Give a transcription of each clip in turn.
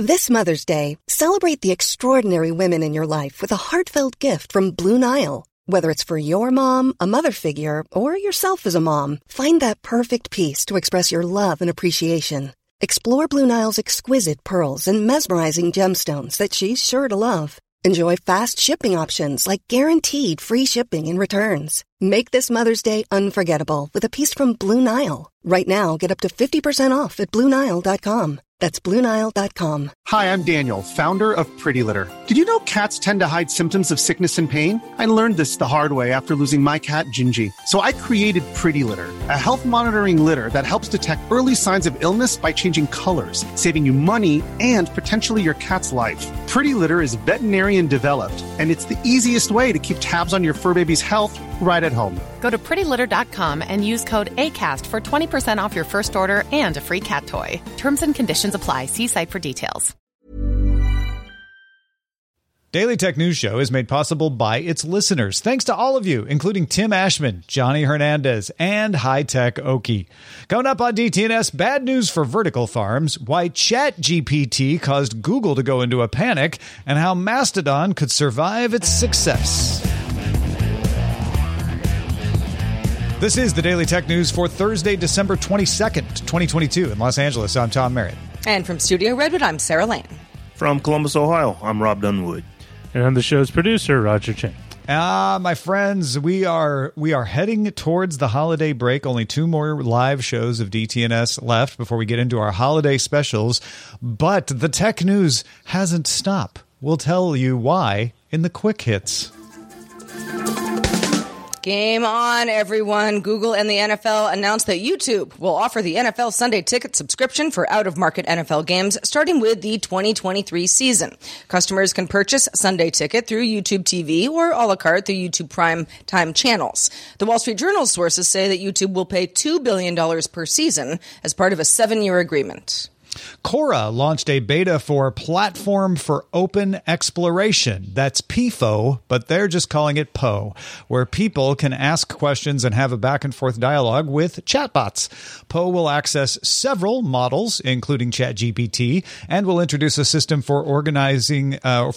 This Mother's Day, celebrate the extraordinary women in your life with a heartfelt gift from Blue Nile. Whether it's for your mom, a mother figure, or yourself as a mom, find that perfect piece to express your love and appreciation. Explore Blue Nile's exquisite pearls and mesmerizing gemstones that she's sure to love. Enjoy fast shipping options like guaranteed free shipping and returns. Make this Mother's Day unforgettable with a piece from Blue Nile. Right now, get up to 50% off at BlueNile.com. That's BlueNile.com. Hi, I'm Daniel, founder of Pretty Litter. Did you know cats tend to hide symptoms of sickness and pain? I learned this the hard way after losing my cat, Gingy. So I created Pretty Litter, a health monitoring litter that helps detect early signs of illness by changing colors, saving you money and potentially your cat's life. Pretty Litter is veterinarian developed, and it's the easiest way to keep tabs on your fur baby's health right at home. Go to prettylitter.com and use code ACAST for 20% off your first order and a free cat toy. Terms and conditions apply. See site for details. Daily Tech News Show is made possible by its listeners. Thanks to all of you, including Tim Ashman, Johnny Hernandez, and High Tech Okie. Coming up on DTNS, bad news for vertical farms, why ChatGPT caused Google to go into a panic, and how Mastodon could survive its success. This is the Daily Tech News for Thursday, December 22nd, 2022 in Los Angeles. I'm Tom Merritt. And from Studio Redwood, I'm Sarah Lane. From Columbus, Ohio, I'm Rob Dunwood. And I'm the show's producer, Roger Chen. My friends, we are heading towards the holiday break. Only 2 more live shows of DTNS left before we get into our holiday specials. But the tech news hasn't stopped. We'll tell you why in the quick hits. Game on, everyone. Google and the NFL announced that YouTube will offer the NFL Sunday Ticket subscription for out-of-market NFL games starting with the 2023 season. Customers can purchase Sunday Ticket through YouTube TV or a la carte through YouTube Prime Time channels. The Wall Street Journal sources say that YouTube will pay $2 billion per season as part of a 7-year agreement. Quora launched a beta for Platform for Open Exploration. That's PFO, but they're just calling it PO, where people can ask questions and have a back-and-forth dialogue with chatbots. PO will access several models, including ChatGPT, and will introduce a system for organizations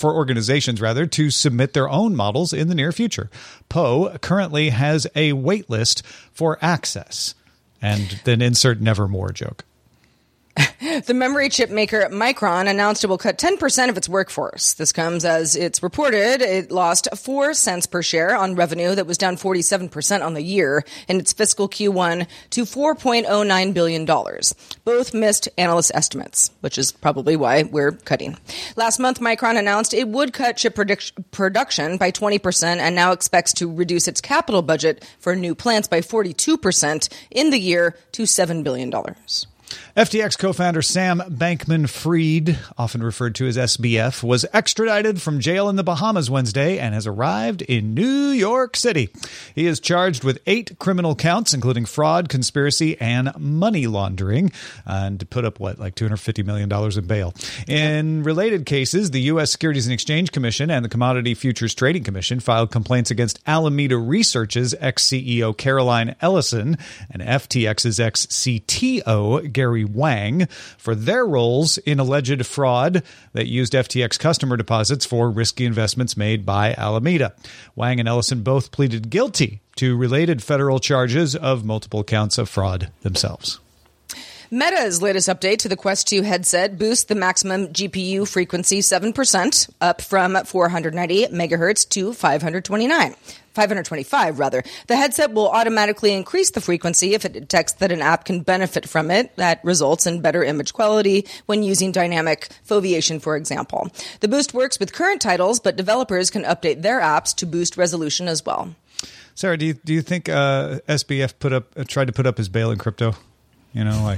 to submit their own models in the near future. PO currently has a wait list for access. And then insert Nevermore joke. The memory chip maker Micron announced it will cut 10% of its workforce. This comes as it's reported it lost 4 cents per share on revenue that was down 47% on the year in its fiscal Q1 to $4.09 billion. Both missed analyst estimates, which is probably why we're cutting. Last month, Micron announced it would cut chip production by 20% and now expects to reduce its capital budget for new plants by 42% in the year to $7 billion. FTX co-founder Sam Bankman-Fried, often referred to as SBF, was extradited from jail in the Bahamas Wednesday and has arrived in New York City. He is charged with 8 criminal counts, including fraud, conspiracy, and money laundering, and put up, like $250 million in bail. In related cases, the U.S. Securities and Exchange Commission and the Commodity Futures Trading Commission filed complaints against Alameda Research's ex-CEO Caroline Ellison and FTX's ex-CTO Gary Wang for their roles in alleged fraud that used FTX customer deposits for risky investments made by Alameda. Wang and Ellison both pleaded guilty to related federal charges of multiple counts of fraud themselves. Meta's latest update to the Quest 2 headset boosts the maximum GPU frequency 7%, up from 498 megahertz to 525 rather. The headset will automatically increase the frequency if it detects that an app can benefit from it. That results in better image quality when using dynamic foveation, for example. The boost works with current titles, but developers can update their apps to boost resolution as well. Sarah, do you think SBF tried to put up his bail in crypto? You know, like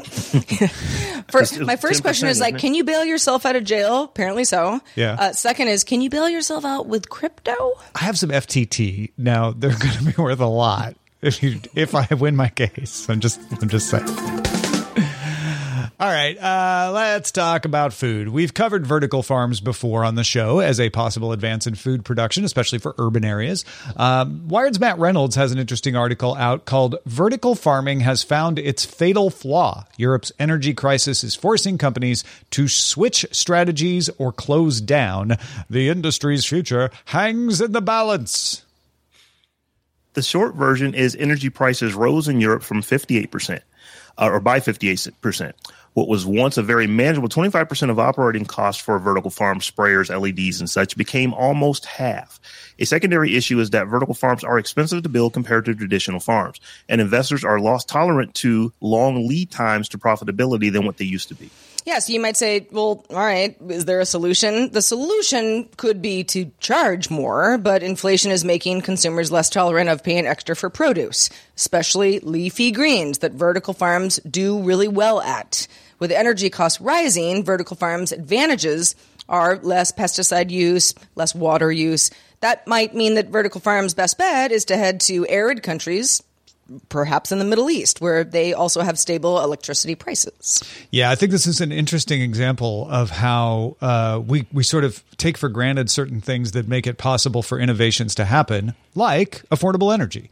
my first question is can you bail yourself out of jail? Apparently so. Yeah. Second is, can you bail yourself out with crypto? I have some FTT. Now they're going to be worth a lot if I win my case. I'm just saying. All right, let's talk about food. We've covered vertical farms before on the show as a possible advance in food production, especially for urban areas. Wired's Matt Reynolds has an interesting article out called "Vertical Farming Has Found Its Fatal Flaw. Europe's energy crisis is forcing companies to switch strategies or close down. The industry's future hangs in the balance." The short version is energy prices rose in Europe from 58%, or by 58%. What was once a very manageable 25% of operating costs for vertical farm sprayers, LEDs, and such became almost half. A secondary issue is that vertical farms are expensive to build compared to traditional farms, and investors are less tolerant to long lead times to profitability than what they used to be. Yeah, so you might say, well, all right, is there a solution? The solution could be to charge more, but inflation is making consumers less tolerant of paying extra for produce, especially leafy greens that vertical farms do really well at. With energy costs rising, vertical farms' advantages are less pesticide use, less water use. That might mean that vertical farms' best bet is to head to arid countries, perhaps in the Middle East, where they also have stable electricity prices. Yeah, I think this is an interesting example of how we sort of take for granted certain things that make it possible for innovations to happen, like affordable energy.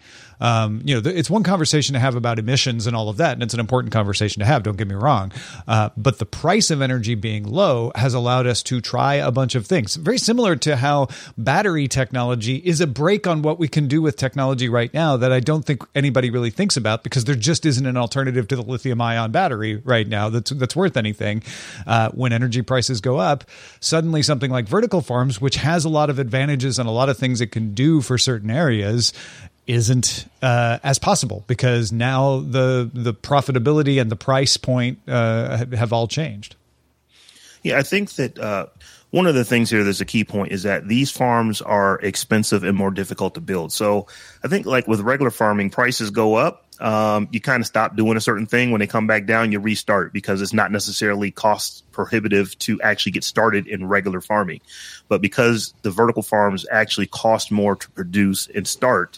It's one conversation to have about emissions and all of that, and it's an important conversation to have, don't get me wrong. But the price of energy being low has allowed us to try a bunch of things. Very similar to how battery technology is a break on what we can do with technology right now that I don't think anybody really thinks about, because there just isn't an alternative to the lithium-ion battery right now that's worth anything. When energy prices go up, suddenly something like vertical farms, which has a lot of advantages and a lot of things it can do for certain areas, isn't as possible, because now the profitability and the price point have all changed. Yeah, I think that one of the things here that's a key point is that these farms are expensive and more difficult to build. So I think like with regular farming, prices go up. You kind of stop doing a certain thing. When they come back down, you restart, because it's not necessarily cost prohibitive to actually get started in regular farming. But because the vertical farms actually cost more to produce and start,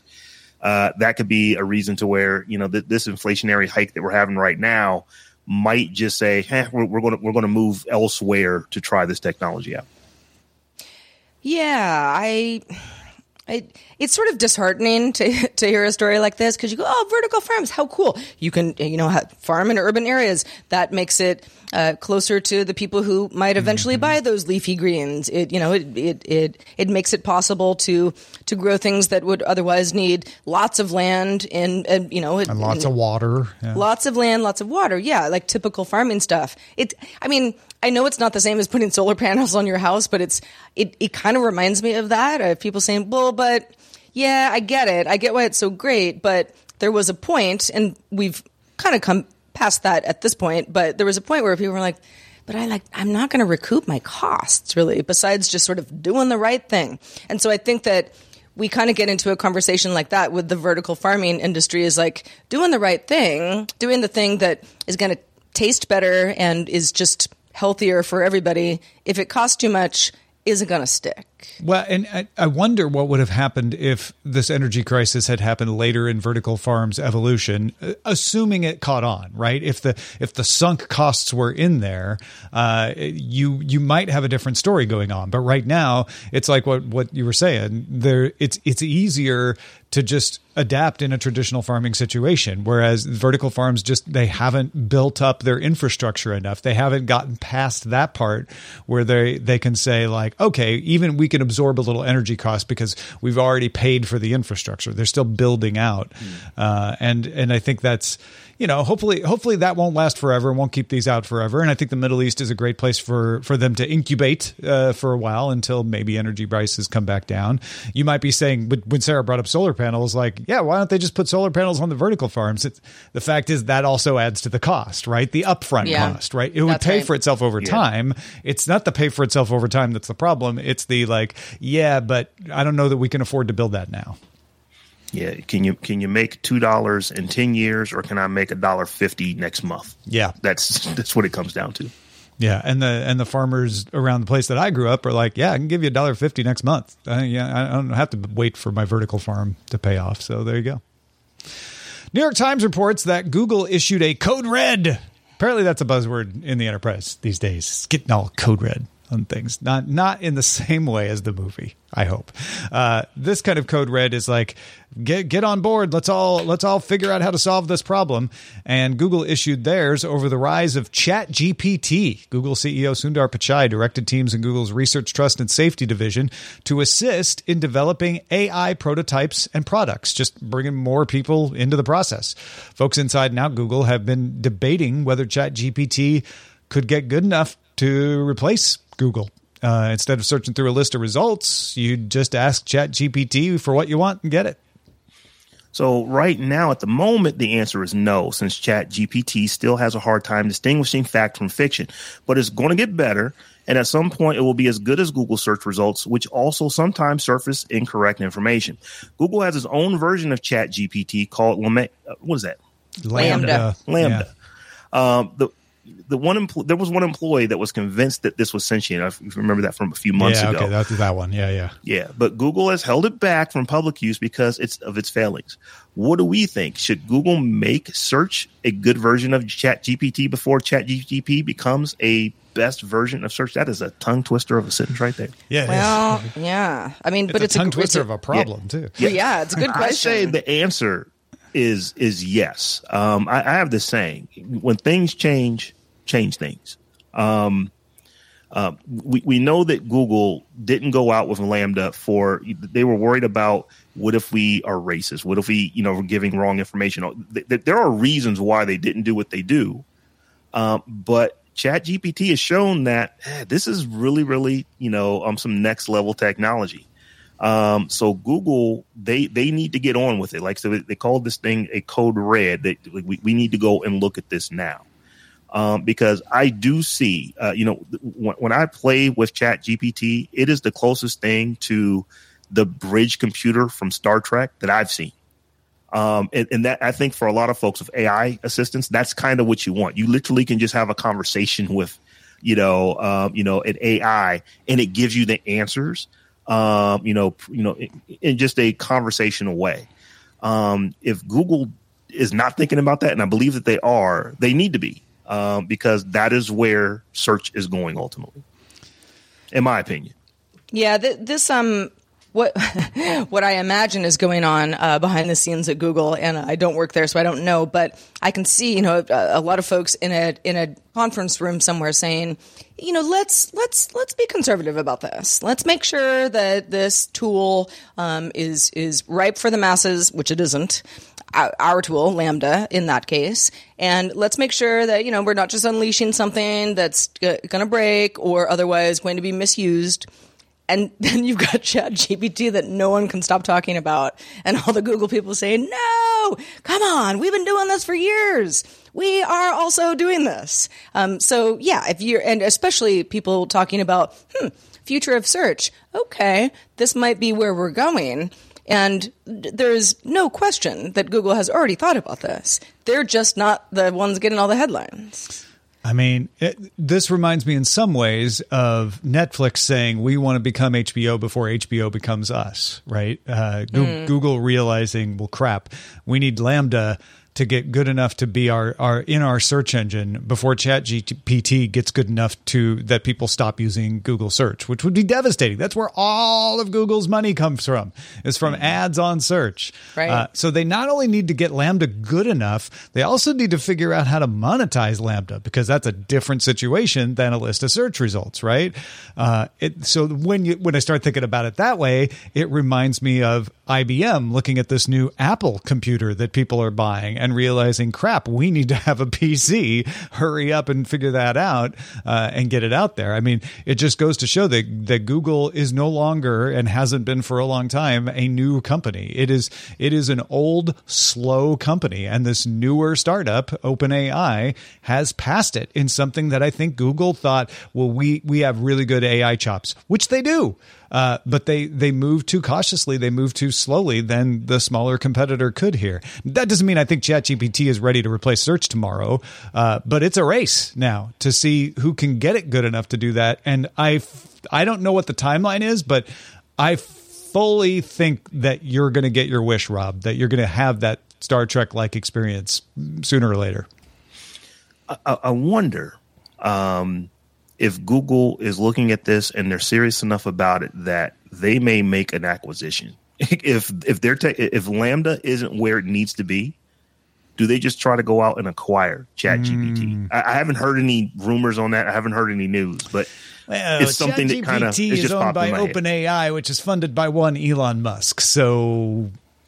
that could be a reason to where, this inflationary hike that we're having right now might just say, we're going to move elsewhere to try this technology out. Yeah, it's sort of disheartening to hear a story like this, because you go, oh, vertical farms, how cool. You can, farm in urban areas. That makes it closer to the people who might eventually buy those leafy greens. It makes it possible to grow things that would otherwise need lots of land and lots of water. Yeah. Lots of land, lots of water. Yeah, like typical farming stuff. I know it's not the same as putting solar panels on your house, but it kind of reminds me of that. People saying, well, but yeah, I get it. I get why it's so great, but there was a point, and we've kind of come past that at this point, but there was a point where people were like, but I'm not going to recoup my costs, really, besides just sort of doing the right thing. And so I think that we kind of get into a conversation like that with the vertical farming industry, is like doing the right thing, doing the thing that is going to taste better and is just healthier for everybody. If it costs too much, isn't going to stick. Well, and I wonder what would have happened if this energy crisis had happened later in vertical farms' evolution, assuming it caught on, right? If the sunk costs were in there, you might have a different story going on. But right now, it's like what you were saying. It's easier to just adapt in a traditional farming situation, whereas vertical farms they haven't built up their infrastructure enough. They haven't gotten past that part where they can say like, okay, even we can absorb a little energy cost because we've already paid for the infrastructure. They're still building out. And I think that's, hopefully that won't last forever, won't keep these out forever. And I think the Middle East is a great place for them to incubate for a while until maybe energy prices come back down. You might be saying, but when Sarah brought up solar panels, like, yeah, why don't they just put solar panels on the vertical farms? The fact is that also adds to the cost, right? The upfront cost, right? It would pay for itself over time. It's not the pay for itself over time that's the problem. It's the like, yeah, but I don't know that we can afford to build that now. Yeah, can you make $2 in 10 years, or can I make $1.50 next month? Yeah, that's what it comes down to. Yeah, and the farmers around the place that I grew up are like, yeah, I can give you $1.50 next month. I don't have to wait for my vertical farm to pay off. So there you go. New York Times reports that Google issued a code red Apparently that's a buzzword in the enterprise these days. It's getting all code red on things. Not in the same way as the movie, I hope. This kind of code red is like, get on board. Let's all figure out how to solve this problem. And Google issued theirs over the rise of ChatGPT. Google CEO Sundar Pichai directed teams in Google's Research, Trust, and Safety division to assist in developing AI prototypes and products, just bringing more people into the process. Folks inside and out Google have been debating whether ChatGPT could get good enough to replace Google. Instead of searching through a list of results, you just ask ChatGPT for what you want and get it. So right now, at the moment, the answer is no, since ChatGPT still has a hard time distinguishing fact from fiction. But it's going to get better, and at some point, it will be as good as Google search results, which also sometimes surface incorrect information. Google has its own version of ChatGPT called what is that? Lambda. Yeah. There was one employee that was convinced that this was sentient. I remember that from a few months ago. Okay, that's that one. Yeah. But Google has held it back from public use because of its failings. What do we think? Should Google make search a good version of ChatGPT before ChatGPT becomes a best version of search? That is a tongue twister of a sentence right there. Yeah. Well, yeah. I mean, but it's a tongue twister of a problem too. Yeah, it's a good question. I say the answer is yes. I have this saying: when things change things. We know that Google didn't go out with Lambda they were worried about what if we are racist? What if we, we're giving wrong information? There are reasons why they didn't do what they do. But ChatGPT has shown that this is really, really, some next level technology. So Google, they need to get on with it. Like, so they called this thing a code red. We need to go and look at this now. Because I do see, when I play with ChatGPT, it is the closest thing to the bridge computer from Star Trek that I've seen. And that, I think for a lot of folks with AI assistants, that's kind of what you want. You literally can just have a conversation with, an AI, and it gives you the answers, in just a conversational way. If Google is not thinking about that, and I believe that they need to be. Because that is where search is going ultimately, in my opinion. Yeah, what I imagine is going on behind the scenes at Google, and I don't work there, so I don't know. But I can see, a lot of folks in a conference room somewhere saying, let's be conservative about this. Let's make sure that this tool is ripe for the masses, which it isn't. Our tool, Lambda, in that case. And let's make sure that, we're not just unleashing something that's going to break or otherwise going to be misused. And then you've got ChatGPT that no one can stop talking about. And all the Google people say, no, come on, we've been doing this for years. We are also doing this. So yeah, and especially people talking about, future of search. Okay, this might be where we're going. And there's no question that Google has already thought about this. They're just not the ones getting all the headlines. I mean, this reminds me in some ways of Netflix saying we want to become HBO before HBO becomes us, right? Google realizing, well, crap, we need Lambda to get good enough to be our in our search engine before ChatGPT gets good enough that people stop using Google search, which would be devastating. That's where all of Google's money comes from, is from ads on search. Right. So they not only need to get Lambda good enough, they also need to figure out how to monetize Lambda, because that's a different situation than a list of search results, right? So when I start thinking about it that way, it reminds me of IBM looking at this new Apple computer that people are buying and realizing, crap, we need to have a PC. Hurry up and figure that out and get it out there. I mean, it just goes to show that Google is no longer, and hasn't been for a long time, a new company. It is an old, slow company, and this newer startup, OpenAI, has passed it in something that I think Google thought, well, we have really good AI chops, which they do. But they move too cautiously. They move too slowly than the smaller competitor could here. That doesn't mean I think ChatGPT is ready to replace search tomorrow, but it's a race now to see who can get it good enough to do that. And I don't know what the timeline is, but I fully think that you're going to get your wish, Rob, that you're going to have that Star Trek-like experience sooner or later. I wonder if Google is looking at this and they're serious enough about it that they may make an acquisition. If Lambda isn't where it needs to be, do they just try to go out and acquire ChatGPT? I haven't heard any rumors on that. I haven't heard any news, but it's something that kind of is just owned by OpenAI, which is funded by one Elon Musk. So,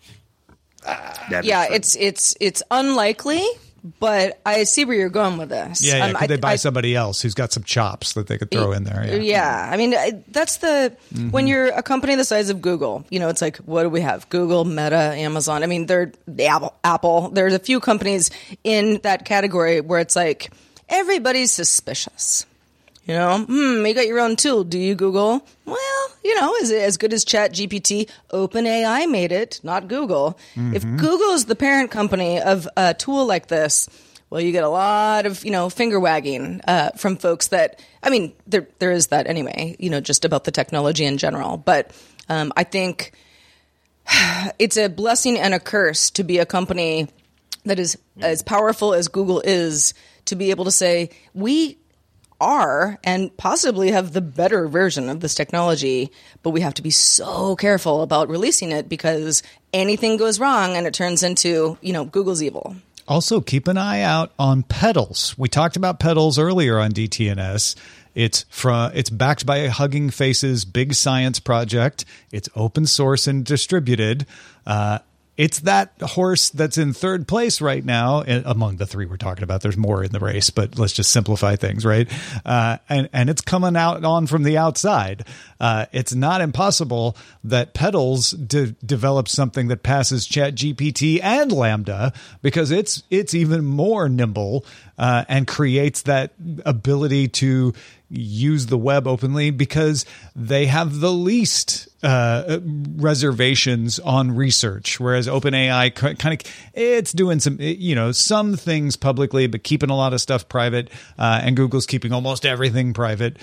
it's unlikely. But I see where you're going with this. Yeah, could they buy somebody else who's got some chops that they could throw in there? Yeah. I mean, that's when you're a company the size of Google, it's like, what do we have? Google, Meta, Amazon. I mean, Apple. There's a few companies in that category where it's like everybody's suspicious. You got your own tool. Do you, Google? Well, is it as good as ChatGPT? OpenAI made it, not Google. Mm-hmm. If Google is the parent company of a tool like this, well, you get a lot of, finger wagging from folks that, I mean, there is that anyway, just about the technology in general. But I think it's a blessing and a curse to be a company that is as powerful as Google is, to be able to say, we are and possibly have the better version of this technology, but we have to be so careful about releasing it because anything goes wrong and it turns into, Google's evil. Also, keep an eye out on Petals. We talked about Petals earlier on DTNS. It's backed by Hugging Face's big science project. It's open source and distributed. It's that horse that's in third place right now among the three we're talking about. There's more in the race, but let's just simplify things, right? And it's coming out on from the outside. It's not impossible that Petals develops something that passes ChatGPT and Lambda because it's even more nimble and creates that ability to use the web openly because they have the least reservations on research, whereas OpenAI kind of it's doing some things publicly, but keeping a lot of stuff private, and Google's keeping almost everything private.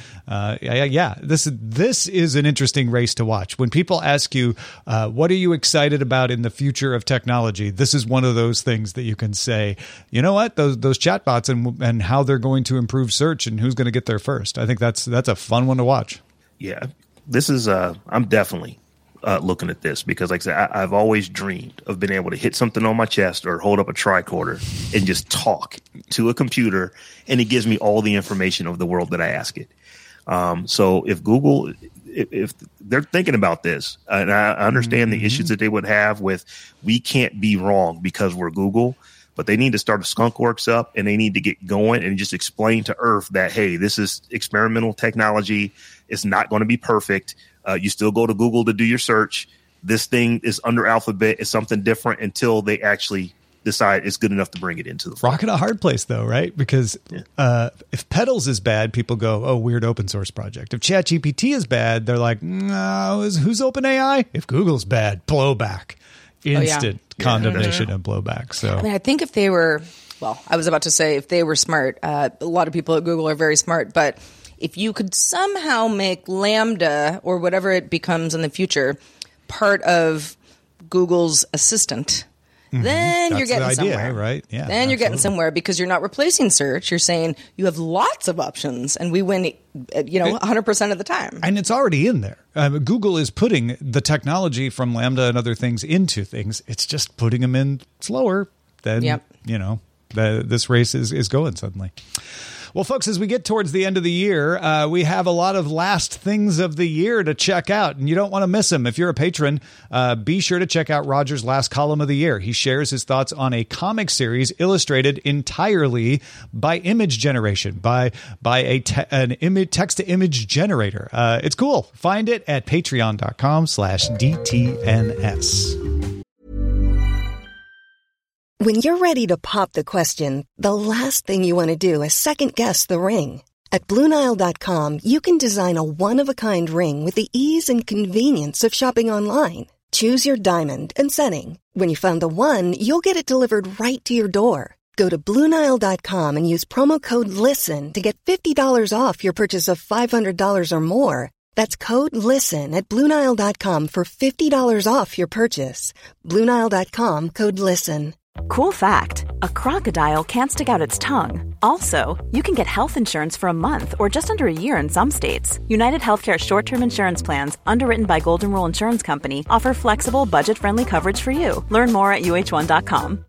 This is an interesting race to watch. When people ask you, what are you excited about in the future of technology? This is one of those things that you can say, you know what, those chatbots and how they're going to improve search and who's going to get there first. I think that's a fun one to watch. Yeah, this is I'm definitely looking at this because, like I said, I've always dreamed of being able to hit something on my chest or hold up a tricorder and just talk to a computer, and it gives me all the information of the world that I ask it. So if Google, if they're thinking about this, and I understand the issues that they would have with, we can't be wrong because we're Google. But they need to start a skunkworks up, and they need to get going and just explain to Earth that, hey, this is experimental technology. It's not going to be perfect. You still go to Google to do your search. This thing is under Alphabet. It's something different until they actually decide it's good enough to bring it into the rock in a hard place, though, right? Because if Petals is bad, people go, oh, weird open source project. If ChatGPT is bad, they're like, no, who's OpenAI? If Google's bad, blowback. Instant condemnation and blowback. So I mean, I think if they were, I was about to say if they were smart, a lot of people at Google are very smart, but if you could somehow make Lambda or whatever it becomes in the future part of Google's assistant, then you're getting somewhere, right? Yeah, then you're getting somewhere because you're not replacing search. You're saying you have lots of options, and we win, 100% of the time. And it's already in there. Google is putting the technology from Lambda and other things into things. It's just putting them in slower than this race is going suddenly. Well, folks, as we get towards the end of the year, we have a lot of last things of the year to check out, and you don't want to miss them. If you're a patron, be sure to check out Roger's last column of the year. He shares his thoughts on a comic series illustrated entirely by image generation, by an text-to-image generator. It's cool. Find it at patreon.com/DTNS. When you're ready to pop the question, the last thing you want to do is second-guess the ring. At BlueNile.com, you can design a one-of-a-kind ring with the ease and convenience of shopping online. Choose your diamond and setting. When you find the one, you'll get it delivered right to your door. Go to BlueNile.com and use promo code LISTEN to get $50 off your purchase of $500 or more. That's code LISTEN at BlueNile.com for $50 off your purchase. BlueNile.com, code LISTEN. Cool fact, a crocodile can't stick out its tongue. Also, you can get health insurance for a month or just under a year in some states. United Healthcare short-term insurance plans, underwritten by Golden Rule Insurance Company, offer flexible, budget-friendly coverage for you. Learn more at uh1.com.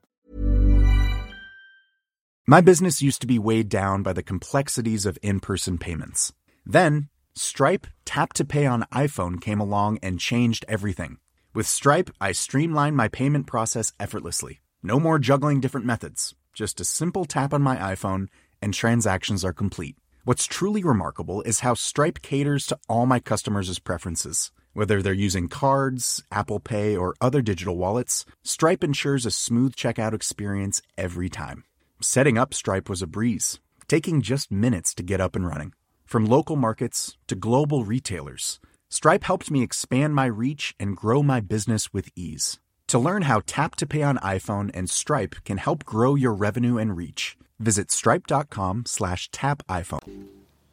My business used to be weighed down by the complexities of in-person payments. Then, Stripe Tap to Pay on iPhone came along and changed everything. With Stripe, I streamlined my payment process effortlessly. No more juggling different methods. Just a simple tap on my iPhone, and transactions are complete. What's truly remarkable is how Stripe caters to all my customers' preferences. Whether they're using cards, Apple Pay, or other digital wallets, Stripe ensures a smooth checkout experience every time. Setting up Stripe was a breeze, taking just minutes to get up and running. From local markets to global retailers, Stripe helped me expand my reach and grow my business with ease. To learn how Tap to Pay on iPhone and Stripe can help grow your revenue and reach, visit stripe.com/tapiphone.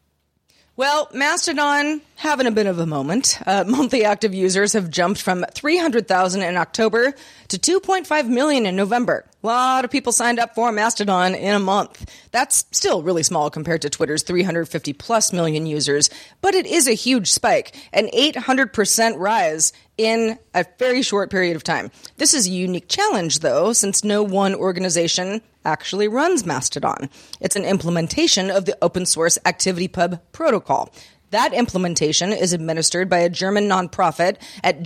Well, Mastodon having a bit of a moment. Monthly active users have jumped from 300,000 in October to 2.5 million in November. A lot of people signed up for Mastodon in a month. That's still really small compared to Twitter's 350 plus million users, but it is a huge spike, an 800% rise in a very short period of time. This is a unique challenge, though, since no one organization actually runs Mastodon. It's an implementation of the open source ActivityPub protocol. That implementation is administered by a German nonprofit at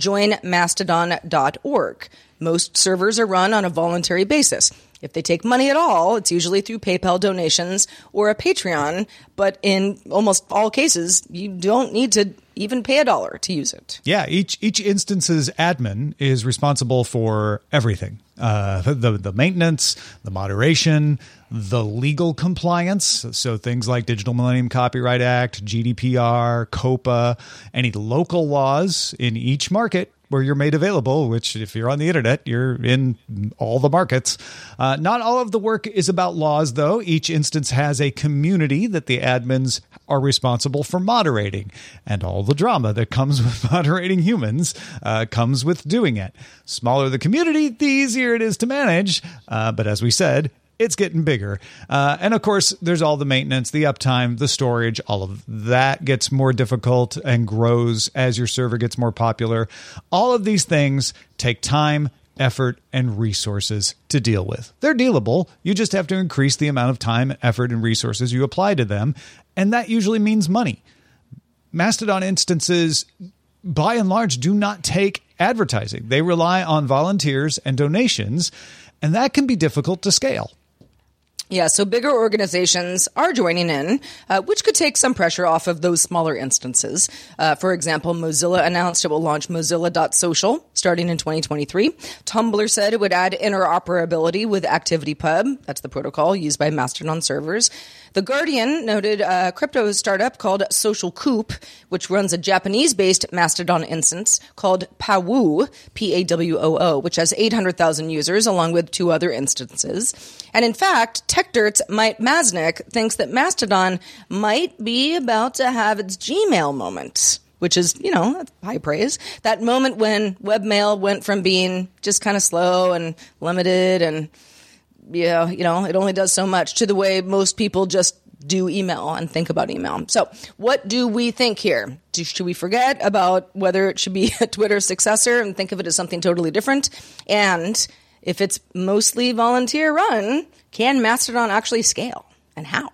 joinmastodon.org. Most servers are run on a voluntary basis. If they take money at all, it's usually through PayPal donations or a Patreon, but in almost all cases, you don't need to even pay $1 to use it. Yeah, each instance's admin is responsible for everything. The maintenance, the moderation, the legal compliance, so things like Digital Millennium Copyright Act, GDPR, COPA, any local laws in each market where you're made available, which if you're on the internet, you're in all the markets. Not all of the work is about laws, though. Each instance has a community that the admins are responsible for moderating, and all the drama that comes with moderating humans comes with doing it. Smaller the community, the easier it is to manage. But as we said, it's getting bigger. And of course, there's all the maintenance, the uptime, the storage, all of that gets more difficult and grows as your server gets more popular. All of these things take time, effort, and resources to deal with. They're dealable. You just have to increase the amount of time, effort, and resources you apply to them. And that usually means money. Mastodon instances, by and large, do not take advertising. They rely on volunteers and donations, and that can be difficult to scale. Yeah, so bigger organizations are joining in, which could take some pressure off of those smaller instances. For example, Mozilla announced it will launch Mozilla.social starting in 2023. Tumblr said it would add interoperability with ActivityPub. That's the protocol used by Mastodon servers. The Guardian noted a crypto startup called Social Coop, which runs a Japanese-based Mastodon instance called Pawoo, P-A-W-O-O, which has 800,000 users along with 2 other instances. And in fact, TechDirt's Mike Masnick thinks that Mastodon might be about to have its Gmail moment, which is, that's high praise. That moment when webmail went from being just kind of slow and limited and it only does so much to the way most people just do email and think about email. So what do we think here? Should we forget about whether it should be a Twitter successor and think of it as something totally different? And if it's mostly volunteer run, can Mastodon actually scale, and how?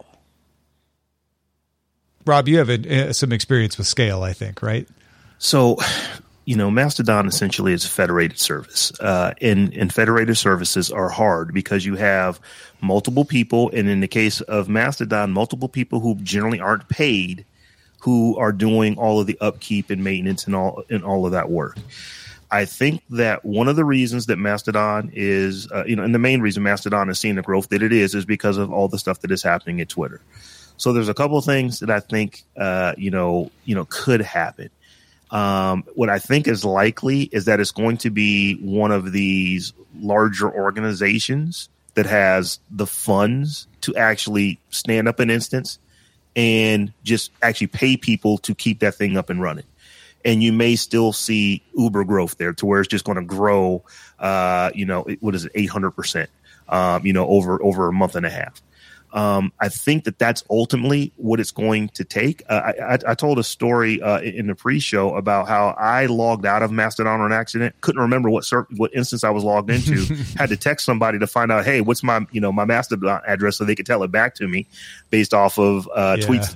Rob, you have some experience with scale, I think, right? So, Mastodon essentially is a federated service. And federated services are hard because you have multiple people. And in the case of Mastodon, multiple people who generally aren't paid, who are doing all of the upkeep and maintenance and all of that work. I think that one of the reasons that Mastodon is, and the main reason Mastodon is seeing the growth that it is because of all the stuff that is happening at Twitter. So there's a couple of things that I think, could happen. What I think is likely is that it's going to be one of these larger organizations that has the funds to actually stand up an instance and just actually pay people to keep that thing up and running. And you may still see uber growth there to where it's just going to grow, 800%, over a month and a half. I think that's ultimately what it's going to take. I told a story in the pre-show about how I logged out of Mastodon on accident. Couldn't remember what instance I was logged into. Had to text somebody to find out, hey, what's my my Mastodon address so they could tell it back to me based off of tweets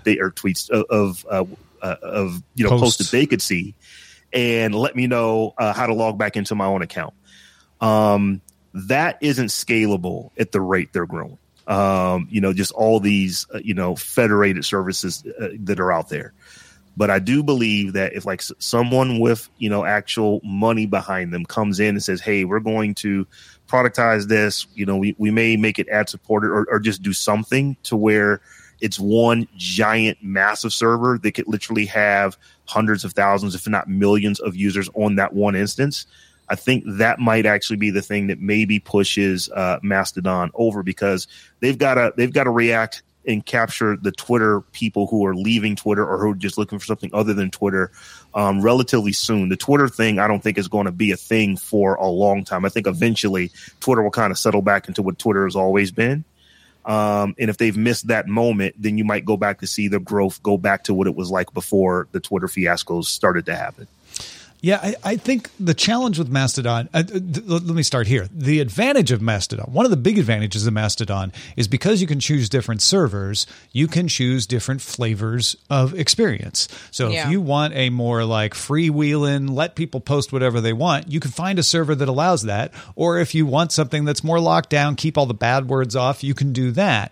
posts that they could see, and let me know how to log back into my own account. That isn't scalable at the rate they're growing. Just all these, federated services that are out there. But I do believe that if like someone with, actual money behind them comes in and says, hey, we're going to productize this, we may make it ad supported or just do something to where it's one giant massive server that could literally have hundreds of thousands, if not millions of users on that one instance. I think that might actually be the thing that maybe pushes Mastodon over, because they've got to react and capture the Twitter people who are leaving Twitter or who are just looking for something other than Twitter relatively soon. The Twitter thing, I don't think is going to be a thing for a long time. I think eventually Twitter will kind of settle back into what Twitter has always been. And if they've missed that moment, then you might go back to see the growth go back to what it was like before the Twitter fiascos started to happen. Yeah, I think the challenge with Mastodon, let me start here. The advantage of Mastodon, one of the big advantages of Mastodon is because you can choose different servers, you can choose different flavors of experience. So if you want a more like freewheeling, let people post whatever they want, you can find a server that allows that. Or if you want something that's more locked down, keep all the bad words off, you can do that.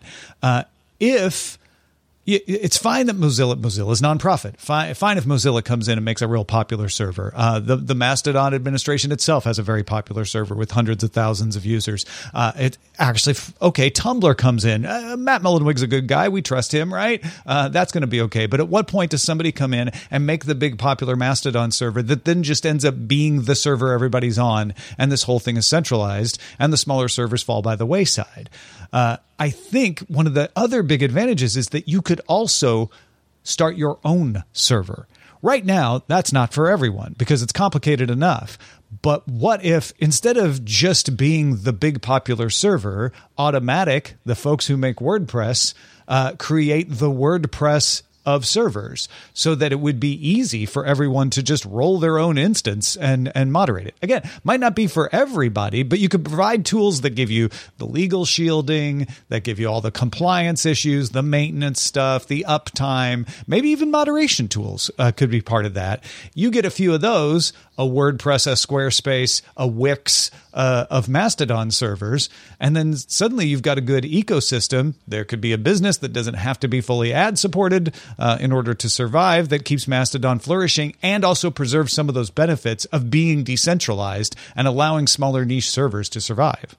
It's fine that Mozilla is nonprofit. Fine if Mozilla comes in and makes a real popular server. The Mastodon administration itself has a very popular server with hundreds of thousands of users. Tumblr comes in. Matt Mullenweg's a good guy. We trust him, right? That's going to be okay. But at what point does somebody come in and make the big popular Mastodon server that then just ends up being the server everybody's on, and this whole thing is centralized, and the smaller servers fall by the wayside? I think one of the other big advantages is that you could also start your own server. Right now, that's not for everyone because it's complicated enough. But what if instead of just being the big popular server, Automatic, the folks who make WordPress, create the WordPress of servers so that it would be easy for everyone to just roll their own instance and moderate it. Again, might not be for everybody, but you could provide tools that give you the legal shielding, that give you all the compliance issues, the maintenance stuff, the uptime, maybe even moderation tools could be part of that. You get a few of those, a WordPress, a Squarespace, a Wix of Mastodon servers, and then suddenly you've got a good ecosystem. There could be a business that doesn't have to be fully ad supported in order to survive, that keeps Mastodon flourishing and also preserves some of those benefits of being decentralized and allowing smaller niche servers to survive.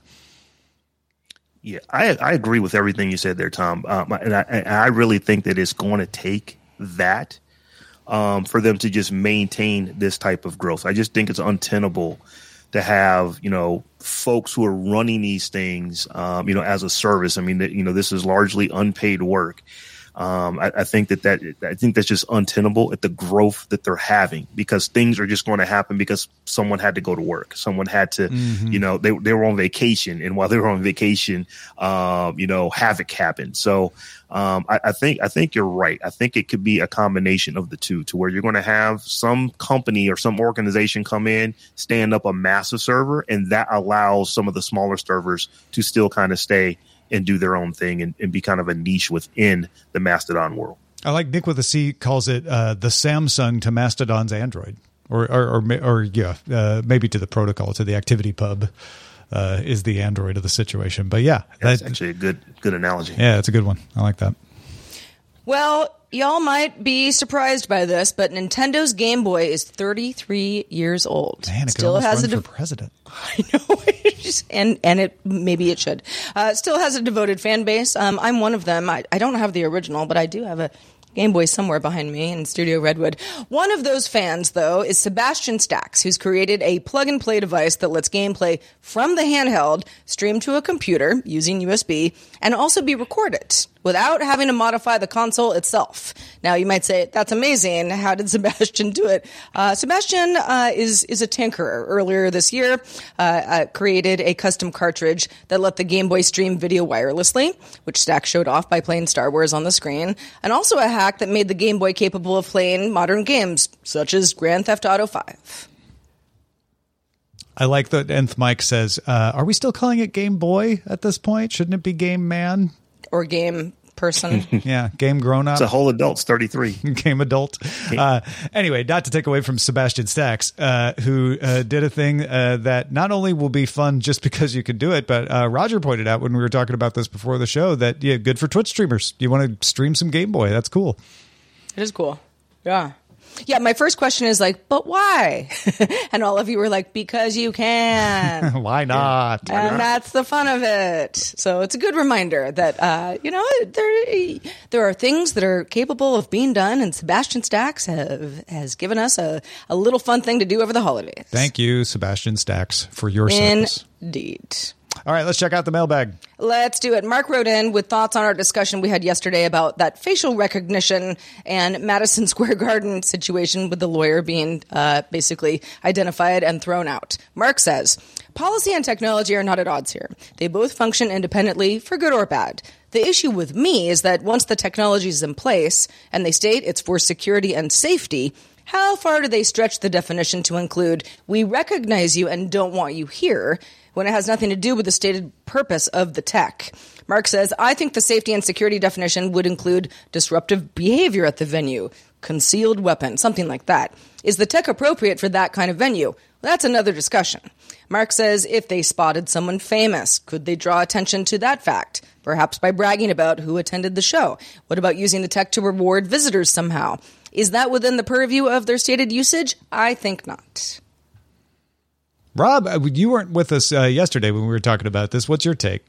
Yeah, I agree with everything you said there, Tom. And I really think that it's going to take that for them to just maintain this type of growth. I just think it's untenable to have, folks who are running these things, as a service. I mean, this is largely unpaid work. I think that's just untenable at the growth that they're having, because things are just going to happen because someone had to go to work. Someone had to, they were on vacation, and while they were on vacation, havoc happened. So, I think you're right. I think it could be a combination of the two, to where you're going to have some company or some organization come in, stand up a massive server, and that allows some of the smaller servers to still kind of stay and do their own thing and be kind of a niche within the Mastodon world. I like Nick with a C calls it the Samsung to Mastodon's Android, or maybe to the protocol, to the activity pub is the Android of the situation. But yeah, that's actually a good analogy. Yeah, it's a good one. I like that. Well, y'all might be surprised by this, but Nintendo's Game Boy is 33 years old. Man, it could almost run for president. I know. And it should. Still has a devoted fan base. I'm one of them. I don't have the original, but I do have a Game Boy somewhere behind me in Studio Redwood. One of those fans, though, is Sebastian Stacks, who's created a plug-and-play device that lets gameplay from the handheld stream to a computer using USB and also be recorded without having to modify the console itself. Now, you might say, that's amazing. How did Sebastian do it? Sebastian is a tinkerer. Earlier this year, created a custom cartridge that let the Game Boy stream video wirelessly, which Stack showed off by playing Star Wars on the screen, and also a hack that made the Game Boy capable of playing modern games, such as Grand Theft Auto 5. I like that Nth Mike says, are we still calling it Game Boy at this point? Shouldn't it be Game Man? Or Game Person. Yeah, Game Grown Up. It's a whole adult's 33. Game Adult. Anyway, not to take away from Sebastian Stacks, who did a thing that not only will be fun just because you can do it, but Roger pointed out when we were talking about this before the show that, yeah, good for Twitch streamers. You want to stream some Game Boy. That's cool. It is cool. Yeah. Yeah, my first question is like, but why? And all of you were like, because you can. Why not? And that's the fun of it. So it's a good reminder that, there are things that are capable of being done, and Sebastian Stacks has given us a little fun thing to do over the holidays. Thank you, Sebastian Stacks, for your service. Indeed. All right, let's check out the mailbag. Let's do it. Mark wrote in with thoughts on our discussion we had yesterday about that facial recognition and Madison Square Garden situation with the lawyer being basically identified and thrown out. Mark says, policy and technology are not at odds here. They both function independently for good or bad. The issue with me is that once the technology is in place and they state it's for security and safety, how far do they stretch the definition to include, we recognize you and don't want you here, when it has nothing to do with the stated purpose of the tech? Mark says, I think the safety and security definition would include disruptive behavior at the venue, concealed weapon, something like that. Is the tech appropriate for that kind of venue? Well, that's another discussion. Mark says, if they spotted someone famous, could they draw attention to that fact? Perhaps by bragging about who attended the show. What about using the tech to reward visitors somehow? Is that within the purview of their stated usage? I think not. Rob, you weren't with us yesterday when we were talking about this. What's your take?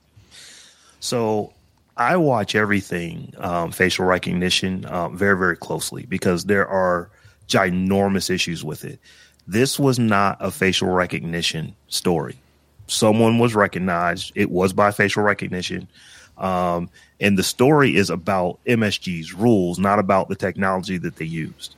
So I watch everything facial recognition very, very closely because there are ginormous issues with it. This was not a facial recognition story. Someone was recognized. It was by facial recognition. And the story is about MSG's rules, not about the technology that they used.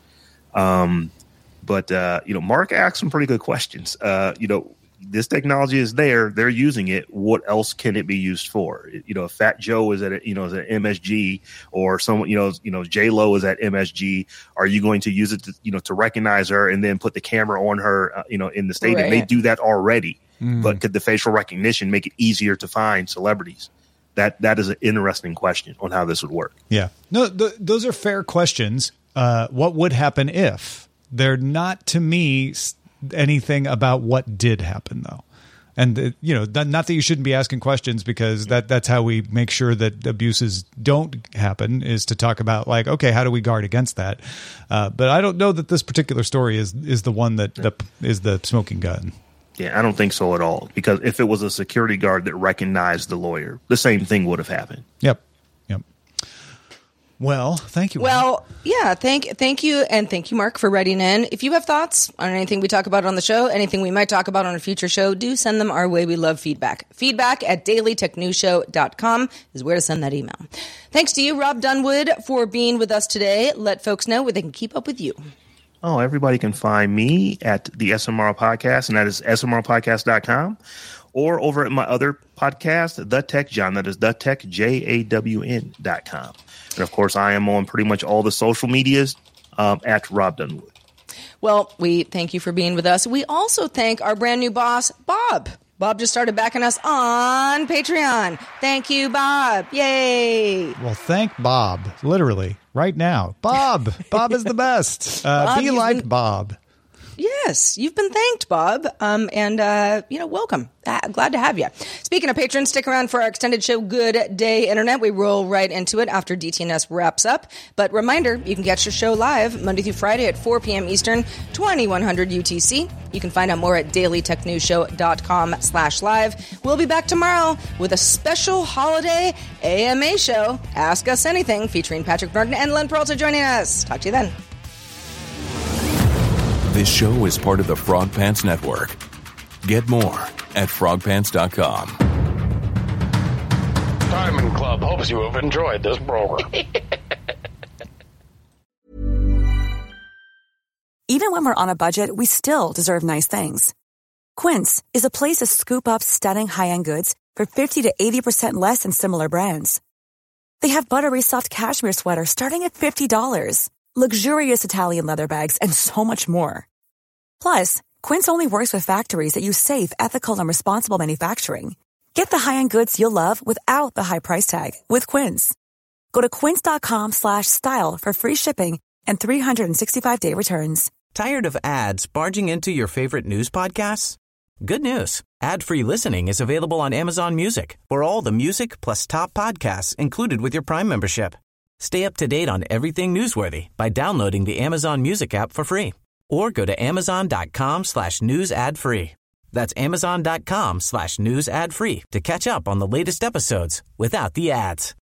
But Mark asked some pretty good questions. This technology is there. They're using it. What else can it be used for? If Fat Joe is at an MSG, or someone, J-Lo is at MSG, are you going to use it to recognize her and then put the camera on her, in the stadium? Right. They do that already. But could the facial recognition make it easier to find celebrities? That is an interesting question on how this would work. Yeah. No, those are fair questions. What would happen if? They're not, to me, anything about what did happen, though. And, not that you shouldn't be asking questions, because that's how we make sure that abuses don't happen, is to talk about, like, okay, how do we guard against that? But I don't know that this particular story is the one that is the smoking gun. Yeah, I don't think so at all. Because if it was a security guard that recognized the lawyer, the same thing would have happened. Yep. Well, thank you. Well, yeah, thank you. And thank you, Mark, for writing in. If you have thoughts on anything we talk about on the show, anything we might talk about on a future show, do send them our way. We love feedback. Feedback@dailytechnewsshow.com is where to send that email. Thanks to you, Rob Dunwood, for being with us today. Let folks know where they can keep up with you. Oh, everybody can find me at the SMR Podcast, and that is smrpodcast.com. Or over at my other podcast, The Tech John. That is thetechjawn.com. And, of course, I am on pretty much all the social medias at Rob Dunwood. Well, we thank you for being with us. We also thank our brand new boss, Bob. Bob just started backing us on Patreon. Thank you, Bob. Yay. Well, thank Bob, literally, right now. Bob. Bob is the best. Be like Bob. Yes, you've been thanked, Bob. Welcome. Glad to have you. Speaking of patrons, stick around for our extended show, Good Day Internet. We roll right into it after DTNS wraps up. But reminder, you can catch the show live Monday through Friday at 4 p.m. Eastern, 2100 UTC. You can find out more at dailytechnewsshow.com/live. We'll be back tomorrow with a special holiday AMA show, Ask Us Anything, featuring Patrick Norton and Len Peralta joining us. Talk to you then. This show is part of the Frog Pants Network. Get more at frogpants.com. Diamond Club hopes you have enjoyed this program. Even when we're on a budget, we still deserve nice things. Quince is a place to scoop up stunning high-end goods for 50 to 80% less than similar brands. They have buttery soft cashmere sweaters starting at $50, luxurious Italian leather bags, and so much more. Plus, Quince only works with factories that use safe, ethical, and responsible manufacturing. Get the high-end goods you'll love without the high price tag with Quince. Go to quince.com/style for free shipping and 365-day returns. Tired of ads barging into your favorite news podcasts? Good news. Ad-free listening is available on Amazon Music for all the music plus top podcasts included with your Prime membership. Stay up to date on everything newsworthy by downloading the Amazon Music app for free or go to amazon.com/news ad free. That's amazon.com/news ad free to catch up on the latest episodes without the ads.